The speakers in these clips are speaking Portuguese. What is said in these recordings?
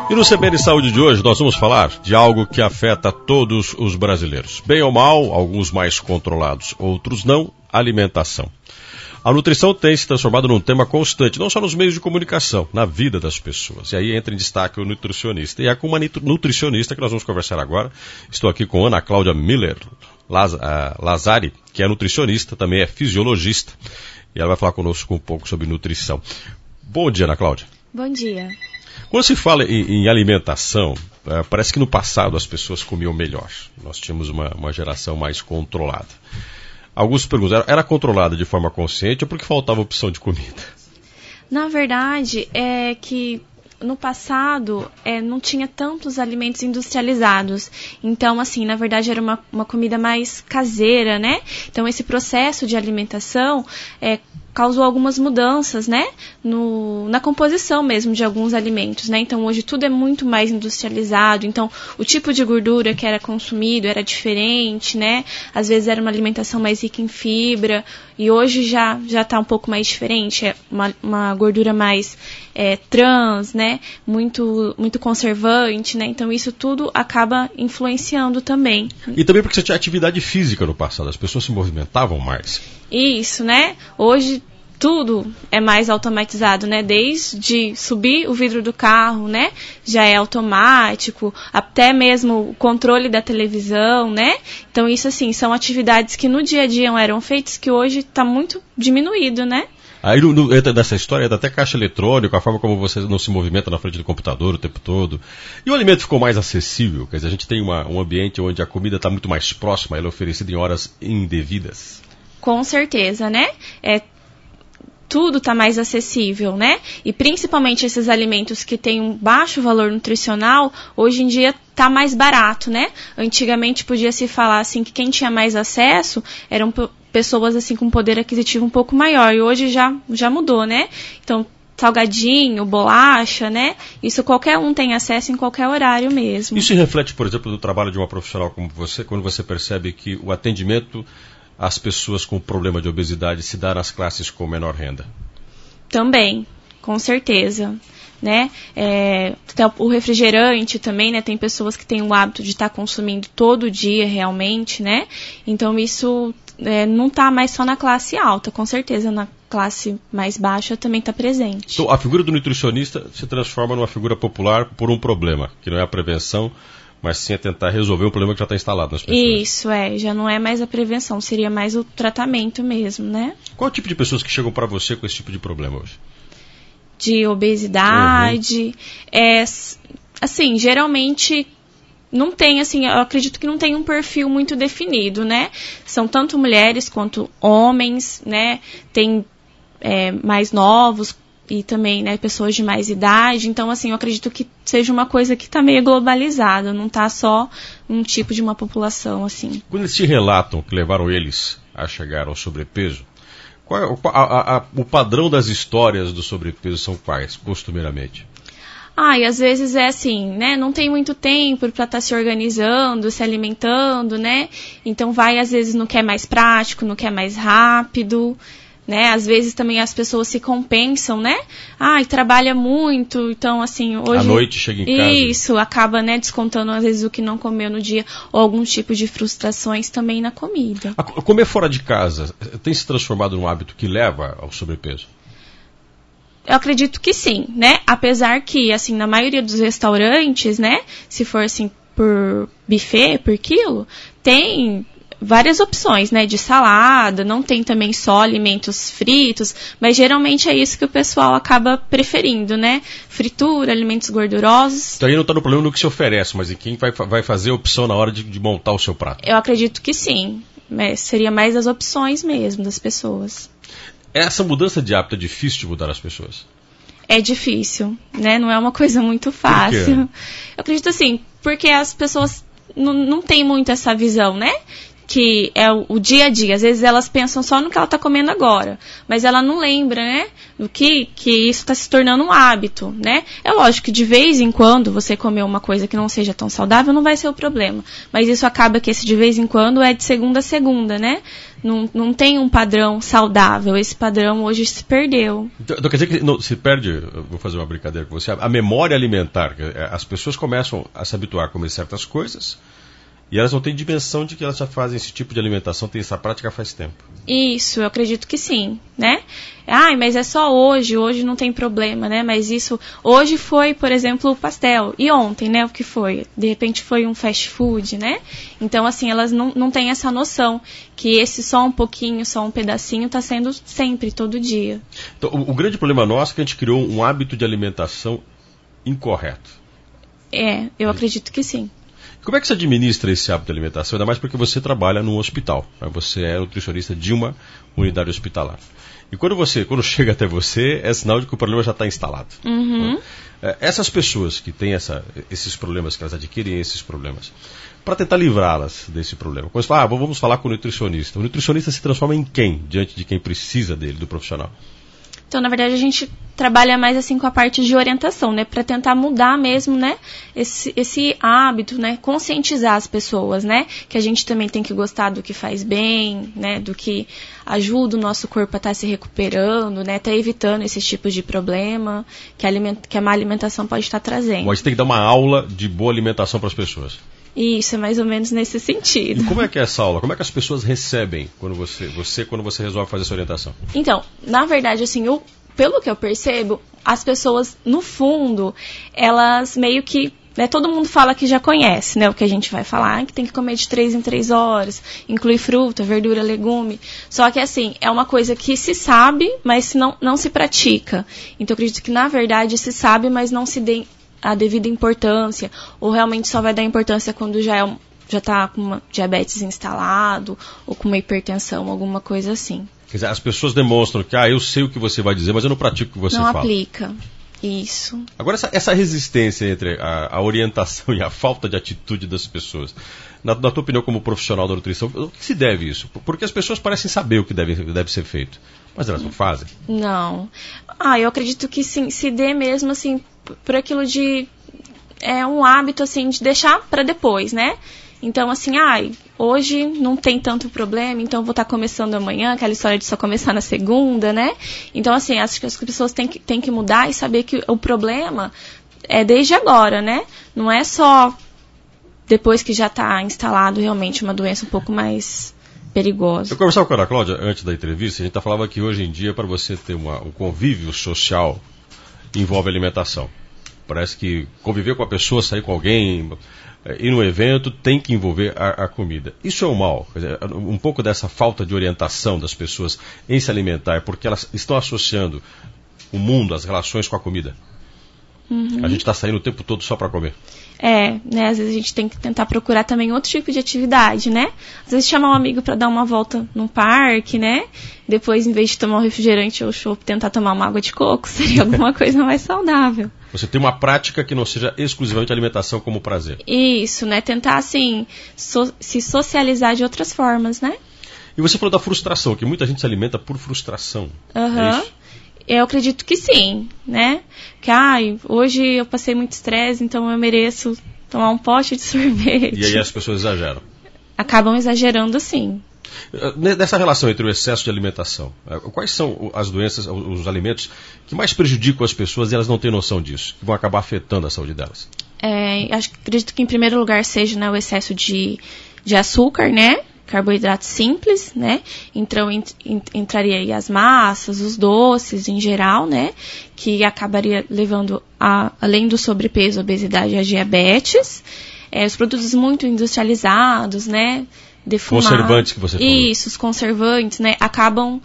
E no CBN Saúde de hoje nós vamos falar de algo que afeta todos os brasileiros. Bem ou mal, alguns mais controlados, outros não, alimentação. A nutrição tem se transformado num tema constante, não só nos meios de comunicação, na vida das pessoas. E aí entra em destaque o nutricionista. E é com uma nutricionista que nós vamos conversar agora. Estou aqui com Ana Cláudia Miller Lazari, que é nutricionista, também é fisiologista. E ela vai falar conosco um pouco sobre nutrição. Bom dia, Ana Cláudia. Bom dia. Quando se fala em alimentação, parece que no passado as pessoas comiam melhor. Nós tínhamos uma geração mais controlada. Alguns perguntam, era controlada de forma consciente ou porque faltava opção de comida? Na verdade, é que no passado não tinha tantos alimentos industrializados. Então, assim, na verdade era uma comida mais caseira, né? Então, esse processo de alimentação causou algumas mudanças, né? Na composição mesmo de alguns alimentos, né? Então, hoje tudo é muito mais industrializado. Então, o tipo de gordura que era consumido era diferente, né? Às vezes era uma alimentação mais rica em fibra. E hoje já está um pouco mais diferente. É uma gordura mais trans, né? Muito conservante, né? Então, isso tudo acaba influenciando também. E também porque você tinha atividade física no passado. As pessoas se movimentavam mais. Isso, né? Hoje tudo é mais automatizado, né? Desde subir o vidro do carro, né? Já é automático, até mesmo o controle da televisão, né? Então isso, assim, são atividades que no dia a dia eram feitas que hoje está muito diminuído, né? Aí dessa história, até caixa eletrônica, a forma como você não se movimenta na frente do computador o tempo todo. E o alimento ficou mais acessível, quer dizer, a gente tem um ambiente onde a comida está muito mais próxima, ela é oferecida em horas indevidas. Com certeza, né? Tudo está mais acessível, né? E principalmente esses alimentos que têm um baixo valor nutricional, hoje em dia está mais barato, né? Antigamente podia se falar assim que quem tinha mais acesso eram pessoas assim com poder aquisitivo um pouco maior. E hoje já mudou, né? Então, salgadinho, bolacha, né? Isso qualquer um tem acesso em qualquer horário mesmo. Isso se reflete, por exemplo, no trabalho de uma profissional como você, quando você percebe que o atendimento às pessoas com problema de obesidade se dá nas classes com menor renda? Também, com certeza. Né? O refrigerante também, né? Tem pessoas que têm o hábito de estar consumindo todo dia realmente, né? Então isso não está mais só na classe alta, com certeza na classe mais baixa também está presente. Então a figura do nutricionista se transforma numa figura popular por um problema, que não é a prevenção, mas sim é tentar resolver um problema que já está instalado nas pessoas. Isso, já não é mais a prevenção, seria mais o tratamento mesmo, né? Qual é o tipo de pessoas que chegam para você com esse tipo de problema hoje? De obesidade, assim, geralmente não tem, assim, eu acredito que não tem um perfil muito definido, né? São tanto mulheres quanto homens, né? Tem mais novos e também, né, pessoas de mais idade. Então, assim, eu acredito que seja uma coisa que está meio globalizada, não está só um tipo de uma população, assim. Quando eles te relatam que levaram eles a chegar ao sobrepeso, qual é o padrão das histórias do sobrepeso são quais, costumeiramente? E às vezes é assim, né? Não tem muito tempo para estar se organizando, se alimentando, né? Então às vezes no que é mais prático, no que é mais rápido, né? Às vezes também as pessoas se compensam, né? Trabalha muito, então assim, hoje... À noite chega em casa. Isso, acaba, né, descontando às vezes o que não comeu no dia, ou algum tipo de frustrações também na comida. Comer fora de casa tem se transformado num hábito que leva ao sobrepeso? Eu acredito que sim, né? Apesar que, assim, na maioria dos restaurantes, né, se for assim por buffet, por quilo, tem várias opções, né, de salada, não tem também só alimentos fritos, mas geralmente é isso que o pessoal acaba preferindo, né? Fritura, alimentos gordurosos. Então aí não está no problema no que se oferece, mas em quem vai fazer a opção na hora de montar o seu prato? Eu acredito que sim, mas seria mais as opções mesmo das pessoas. Essa mudança de hábito é difícil de mudar as pessoas? É difícil, né? Não é uma coisa muito fácil. Por quê? Eu acredito assim, porque as pessoas não têm muito essa visão, né? que é o dia a dia. Às vezes elas pensam só no que ela está comendo agora, mas ela não lembra, né, do que isso está se tornando um hábito, né? É lógico que de vez em quando você comer uma coisa que não seja tão saudável não vai ser o problema, mas isso acaba que esse de vez em quando é de segunda a segunda, né? Não tem um padrão saudável, esse padrão hoje se perdeu. Então quer dizer que se perde, eu vou fazer uma brincadeira com você, a memória alimentar, as pessoas começam a se habituar a comer certas coisas, e elas não têm dimensão de que elas já fazem esse tipo de alimentação, têm essa prática faz tempo. Isso, eu acredito que sim, né? Mas é só hoje não tem problema, né? Mas isso, hoje foi, por exemplo, o pastel. E ontem, né, o que foi? De repente foi um fast food, né? Então, assim, elas não têm essa noção que esse só um pouquinho, só um pedacinho está sendo sempre, todo dia. Então, o grande problema nosso é que a gente criou um hábito de alimentação incorreto. Eu acredito que sim. Como é que você administra esse hábito de alimentação? Ainda mais porque você trabalha num hospital. Você é nutricionista de uma unidade hospitalar. E quando chega até você, é sinal de que o problema já está instalado. Uhum. Essas pessoas que têm esses problemas, que elas adquirem esses problemas, para tentar livrá-las desse problema. Quando você fala, vamos falar com o nutricionista. O nutricionista se transforma em quem? Diante de quem precisa dele, do profissional? Então, na verdade, a gente trabalha mais assim com a parte de orientação, né? Para tentar mudar mesmo, né? Esse hábito, né? Conscientizar as pessoas, né? Que a gente também tem que gostar do que faz bem, né? Do que ajuda o nosso corpo a estar se recuperando, né? Tá evitando esses tipos de problema que a má alimentação pode estar trazendo. Mas tem que dar uma aula de boa alimentação para as pessoas. Isso, é mais ou menos nesse sentido. E como é que é essa aula? Como é que as pessoas recebem quando você resolve fazer essa orientação? Então, na verdade, assim, pelo que eu percebo, as pessoas, no fundo, elas meio que... todo mundo fala que já conhece, né? O que a gente vai falar, que tem que comer de 3 em 3 horas, inclui fruta, verdura, legume. Só que, assim, é uma coisa que se sabe, mas não se pratica. Então, eu acredito que, na verdade, se sabe, mas não se dê a devida importância, ou realmente só vai dar importância quando já está com uma diabetes instalado, ou com uma hipertensão, alguma coisa assim. Quer dizer, as pessoas demonstram que, eu sei o que você vai dizer, mas eu não pratico o que você fala. Não aplica. Isso. Agora, essa resistência entre a orientação e a falta de atitude das pessoas, na tua opinião como profissional da nutrição, o que se deve isso? Porque as pessoas parecem saber o que deve ser feito, mas elas não fazem. Não. Eu acredito que sim, se dê mesmo, assim, por aquilo de... um hábito, assim, de deixar para depois, né? Então, assim, hoje não tem tanto problema, então vou estar começando amanhã, aquela história de só começar na segunda, né? Então, assim, acho que as pessoas têm que mudar e saber que o problema é desde agora, né? Não é só depois que já está instalado realmente uma doença um pouco mais perigosa. Eu conversava com a Ana Cláudia antes da entrevista, a gente falava que hoje em dia, para você ter um convívio social, envolve alimentação. Parece que conviver com a pessoa, sair com alguém, ir num evento, tem que envolver a comida. Isso é um mal. Quer dizer, um pouco dessa falta de orientação das pessoas em se alimentar, porque elas estão associando o mundo, as relações com a comida. Uhum. A gente está saindo o tempo todo só para comer. Né? Às vezes a gente tem que tentar procurar também outro tipo de atividade, né? Às vezes chamar um amigo para dar uma volta num parque, né? Depois, em vez de tomar um refrigerante ou chopp, tentar tomar uma água de coco, seria alguma coisa mais saudável. Você tem uma prática que não seja exclusivamente alimentação como prazer. Isso, né? Tentar, assim, se socializar de outras formas, né? E você falou da frustração, que muita gente se alimenta por frustração. Uhum. É isso? Eu acredito que sim, né? Que, hoje eu passei muito estresse, então eu mereço tomar um pote de sorvete. E aí as pessoas exageram. Acabam exagerando, sim. Nessa relação entre o excesso de alimentação, quais são as doenças, os alimentos que mais prejudicam as pessoas e elas não têm noção disso, que vão acabar afetando a saúde delas? Acredito que em primeiro lugar seja, né, o excesso de açúcar, né? Carboidratos simples, né? Então entraria aí as massas, os doces em geral, né? Que acabaria levando além do sobrepeso, obesidade, a diabetes. Os produtos muito industrializados, né? Defumados. Conservantes que você falou. Isso, os conservantes, né? Acabam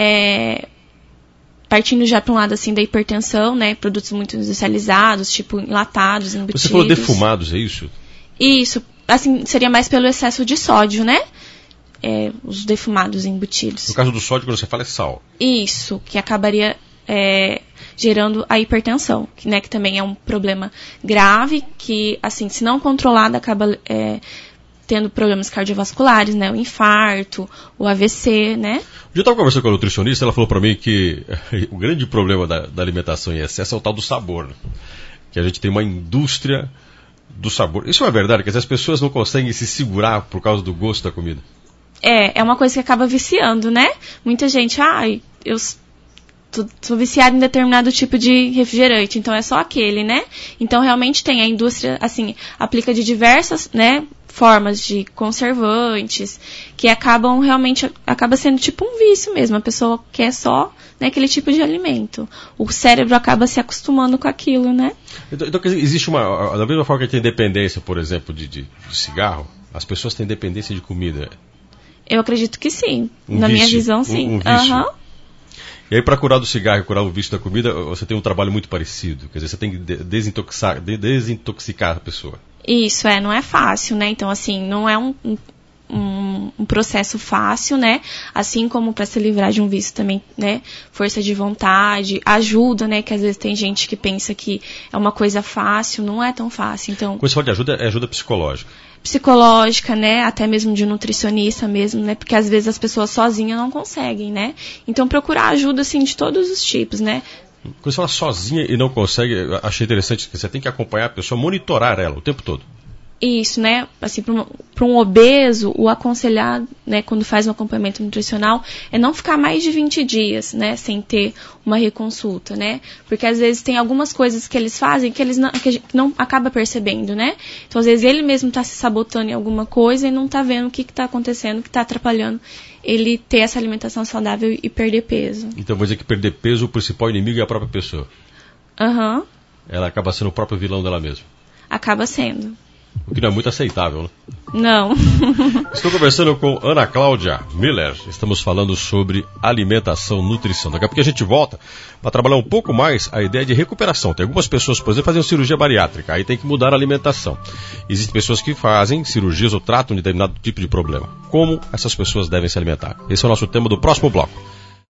partindo já para um lado assim da hipertensão, né? Produtos muito industrializados, tipo enlatados, embutidos. Você falou defumados, é isso? Isso, assim, seria mais pelo excesso de sódio, né? Os defumados embutidos. No caso do sódio, quando você fala, é sal. Isso, que acabaria gerando a hipertensão, né, que também é um problema grave, que, assim, se não controlado, acaba tendo problemas cardiovasculares, né? O infarto, o AVC, né? Eu estava conversando com a nutricionista, ela falou para mim que o grande problema da alimentação em excesso é o tal do sabor, né? Que a gente tem uma indústria do sabor. Isso é verdade, que as pessoas não conseguem se segurar por causa do gosto da comida. É uma coisa que acaba viciando, né? Muita gente, eu tô viciado em determinado tipo de refrigerante, então é só aquele, né? Então realmente tem a indústria, assim, aplica de diversas, né, formas de conservantes, que acaba sendo tipo um vício mesmo, a pessoa quer só, né, aquele tipo de alimento. O cérebro acaba se acostumando com aquilo, né? Então existe da mesma forma que tem dependência, por exemplo, de cigarro, as pessoas têm dependência de comida. Eu acredito que sim, minha visão sim. Um vício. E aí, para curar do cigarro e curar o vício da comida, você tem um trabalho muito parecido. Quer dizer, você tem que desintoxicar a pessoa. Isso, não é fácil, né? Então, assim, não é um processo fácil, né? Assim como para se livrar de um vício também, né? Força de vontade, ajuda, né? Que às vezes tem gente que pensa que é uma coisa fácil, não é tão fácil. Então, quando você fala de ajuda, é ajuda psicológica. Psicológica, né? Até mesmo de nutricionista mesmo, né? Porque às vezes as pessoas sozinhas não conseguem, né? Então procurar ajuda, assim, de todos os tipos, né? Quando você fala sozinha e não consegue, achei interessante que você tem que acompanhar a pessoa, monitorar ela o tempo todo. Isso, né? Assim, para um obeso, o aconselhado, né, quando faz um acompanhamento nutricional, é não ficar mais de 20 dias, né, sem ter uma reconsulta, né? Porque às vezes tem algumas coisas que eles fazem que a gente não acaba percebendo, né? Então, às vezes ele mesmo está se sabotando em alguma coisa e não está vendo o que está acontecendo, o que está atrapalhando ele ter essa alimentação saudável e perder peso. Então, vou dizer que perder peso, o principal inimigo é a própria pessoa. Aham. Ela acaba sendo o próprio vilão dela mesma. Acaba sendo. O que não é muito aceitável, né? Não. Estou conversando com Ana Cláudia Miller. Estamos falando sobre alimentação, nutrição. Daqui a pouco a gente volta para trabalhar um pouco mais a ideia de recuperação. Tem algumas pessoas, por exemplo, que fazem cirurgia bariátrica. Aí tem que mudar a alimentação. Existem pessoas que fazem cirurgias ou tratam de determinado tipo de problema. Como essas pessoas devem se alimentar? Esse é o nosso tema do próximo bloco.